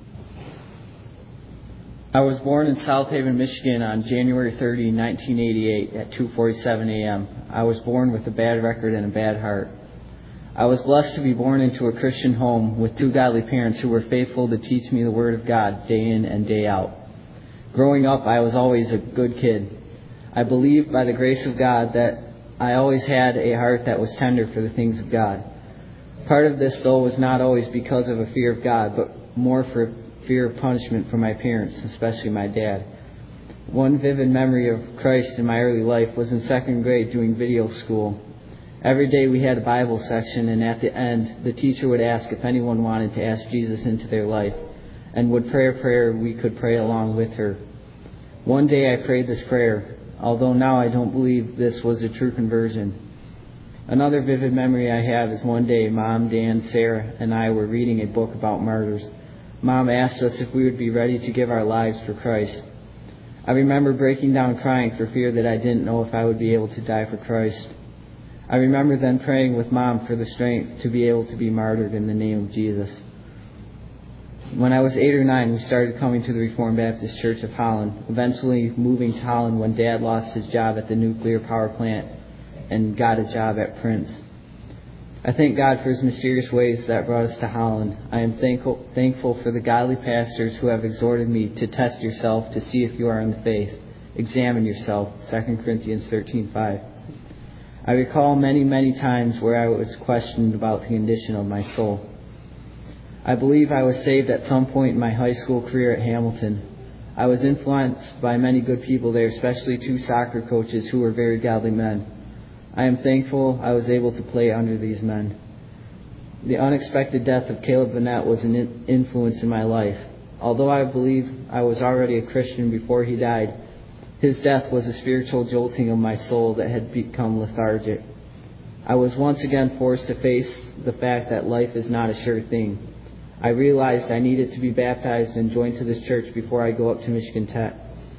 I was born in South Haven, Michigan on January thirtieth, nineteen eighty-eight at two forty-seven a.m. I was born with a bad record and a bad heart. I was blessed to be born into a Christian home with two godly parents who were faithful to teach me the Word of God day in and day out. Growing up, I was always a good kid. I believe by the grace of God that I always had a heart that was tender for the things of God. Part of this, though, was not always because of a fear of God, but more for fear of punishment from my parents, especially my dad. One vivid memory of Christ in my early life was in second grade doing video school. Every day we had a Bible section, and at the end, the teacher would ask if anyone wanted to ask Jesus into their life, and would pray a prayer we could pray along with her. One day I prayed this prayer, although now I don't believe this was a true conversion. Another vivid memory I have is one day Mom, Dan, Sarah, and I were reading a book about martyrs. Mom asked us if we would be ready to give our lives for Christ. I remember breaking down crying for fear that I didn't know if I would be able to die for Christ. I remember then praying with Mom for the strength to be able to be martyred in the name of Jesus. When I was eight or nine, we started coming to the Reformed Baptist Church of Holland, eventually moving to Holland when Dad lost his job at the nuclear power plant and got a job at Prince. I thank God for His mysterious ways that brought us to Holland. I am thankful, thankful for the godly pastors who have exhorted me to test yourself to see if you are in the faith. Examine yourself, Second Corinthians thirteen five. I recall many, many times where I was questioned about the condition of my soul. I believe I was saved at some point in my high school career at Hamilton. I was influenced by many good people there, especially two soccer coaches who were very godly men. I am thankful I was able to play under these men. The unexpected death of Caleb Vanette was an influence in my life. Although I believe I was already a Christian before he died, his death was a spiritual jolting of my soul that had become lethargic. I was once again forced to face the fact that life is not a sure thing. I realized I needed to be baptized and joined to this church before I go up to Michigan Tech.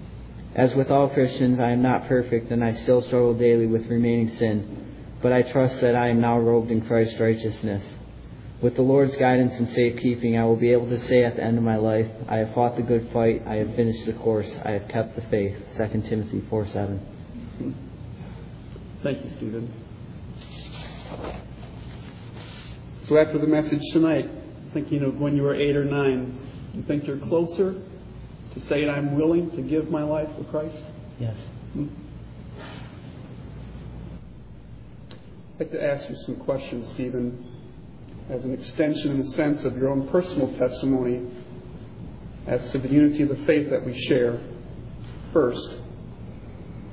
As with all Christians, I am not perfect and I still struggle daily with remaining sin, but I trust that I am now robed in Christ's righteousness. With the Lord's guidance and safekeeping, I will be able to say at the end of my life, I have fought the good fight, I have finished the course, I have kept the faith. Second Timothy four seven. Thank you, Stephen. So after the message tonight, thinking of when you were eight or nine, you think you're closer to saying I'm willing to give my life for Christ? Yes. Hmm. I'd like to ask you some questions, Stephen, as an extension in a sense of your own personal testimony as to the unity of the faith that we share. First,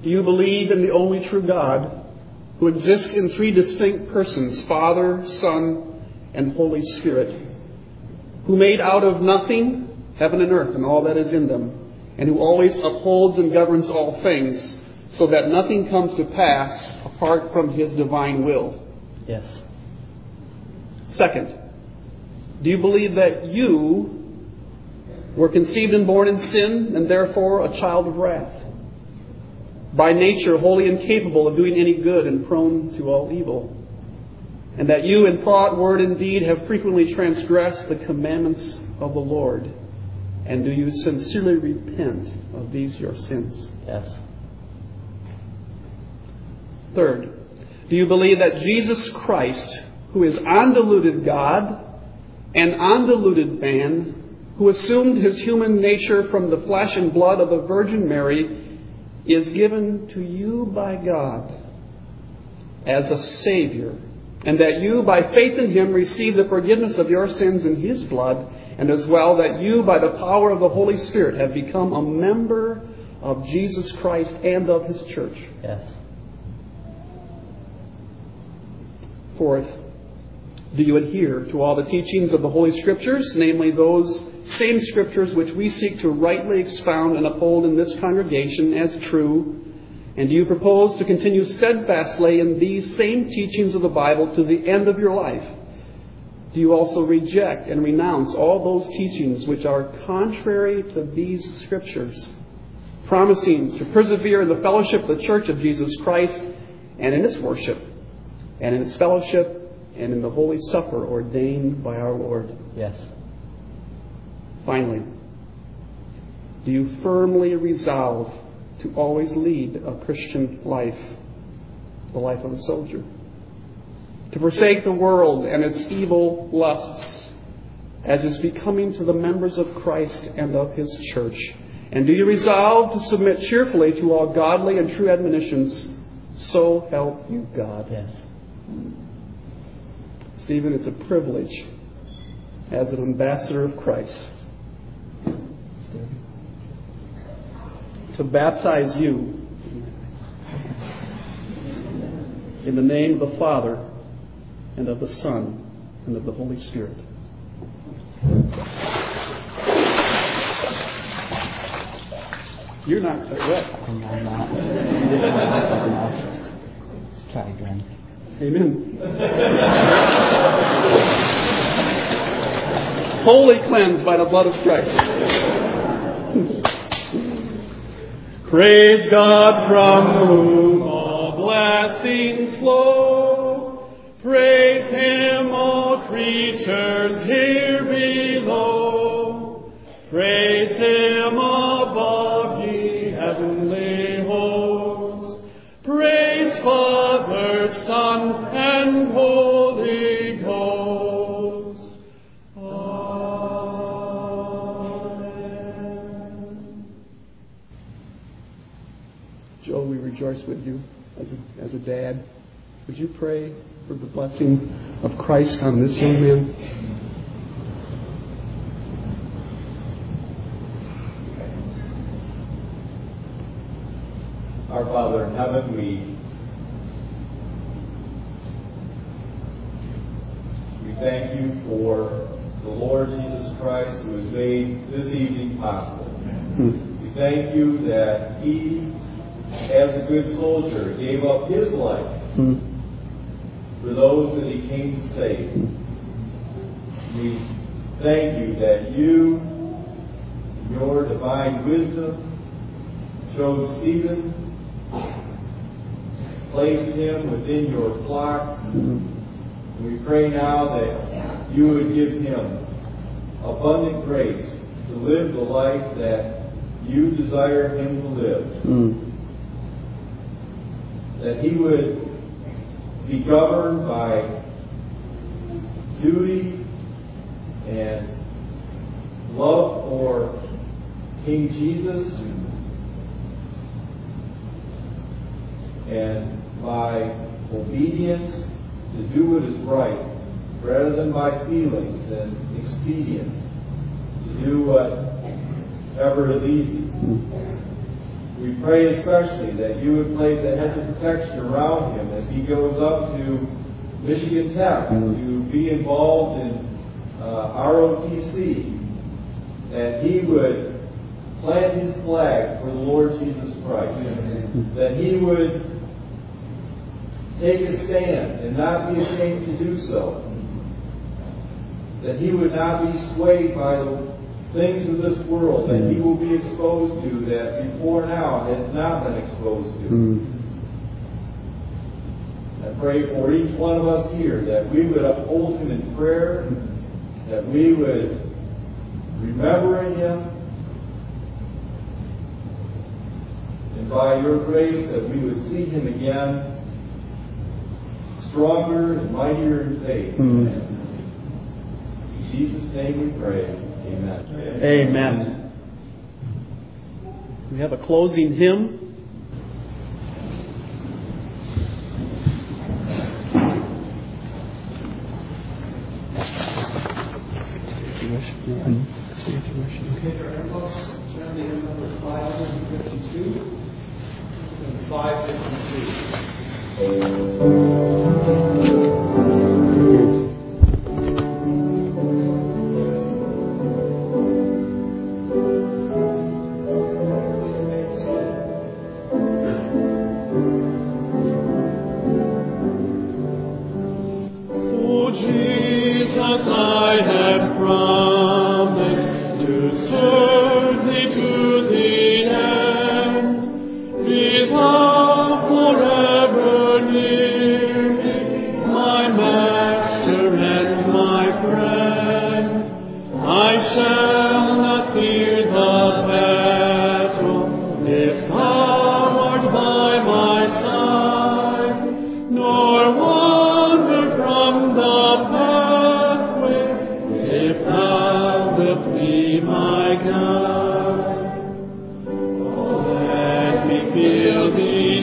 Do you believe in the only true God, who exists in three distinct persons, Father, Son, and Holy Spirit, who made out of nothing heaven and earth and all that is in them, and who always upholds and governs all things, so that nothing comes to pass apart from His divine will? Yes. Second, do you believe that you were conceived and born in sin and therefore a child of wrath, by nature wholly incapable of doing any good and prone to all evil, and that you in thought, word, and deed have frequently transgressed the commandments of the Lord? And do you sincerely repent of these your sins? Yes. Third, do you believe that Jesus Christ, who is undiluted God and undiluted man, who assumed His human nature from the flesh and blood of the Virgin Mary, is given to you by God as a Savior, and that you, by faith in Him, receive the forgiveness of your sins in His blood, and as well that you, by the power of the Holy Spirit, have become a member of Jesus Christ and of His church? Yes. Fourth, do you adhere to all the teachings of the Holy Scriptures, namely those same Scriptures which we seek to rightly expound and uphold in this congregation as true? And do you propose to continue steadfastly in these same teachings of the Bible to the end of your life? Do you also reject and renounce all those teachings which are contrary to these Scriptures, promising to persevere in the fellowship of the Church of Jesus Christ and in its worship, and in its fellowship, and in the Holy Supper ordained by our Lord? Yes. Finally, do you firmly resolve to always lead a Christian life, the life of a soldier, to forsake the world and its evil lusts, as is becoming to the members of Christ and of His church? And do you resolve to submit cheerfully to all godly and true admonitions? So help you God. Yes. Stephen, it's a privilege as an ambassador of Christ to baptize you in the name of the Father and of the Son and of the Holy Spirit. You're not quite wet. I'm not. Let's try again. Amen. Wholly cleansed by the blood of Christ. Praise God, from whom all blessings flow. Praise Him, all creatures here below. Praise Him above, ye heavenly hosts. Praise Father, Son, and Holy Ghost. Amen. Joe, we rejoice with you as a, as a dad. Would you pray for the blessing of Christ on this young man? Our Father in heaven, we we thank you for the Lord Jesus Christ, who has made this evening possible. Hmm. We thank you that He, as a good soldier, gave up His life hmm. for those that He came to save. We thank you that you, your divine wisdom, chose Stephen, placed him within your flock. We pray now that you would give him abundant grace to live the life that you desire him to live. Mm. That he would be governed by duty and love for King Jesus, and by obedience to do what is right, rather than by feelings and expedience, to do whatever is easy. We pray especially that you would place a hedge of protection around him as he goes up to Michigan Tech to be involved in uh, R O T C, that he would plant his flag for the Lord Jesus Christ, that he would take a stand and not be ashamed to do so, that he would not be swayed by the things of this world that he will be exposed to that before now has not been exposed to. Mm. I pray for each one of us here that we would uphold him in prayer, that we would remember in him, and by your grace that we would see him again stronger and mightier in faith. Mm. In Jesus' name we pray. Amen. Amen. We have a closing hymn. Okay, our hymn books, turn to hymn number five fifty-two and five fifty-three. Feel the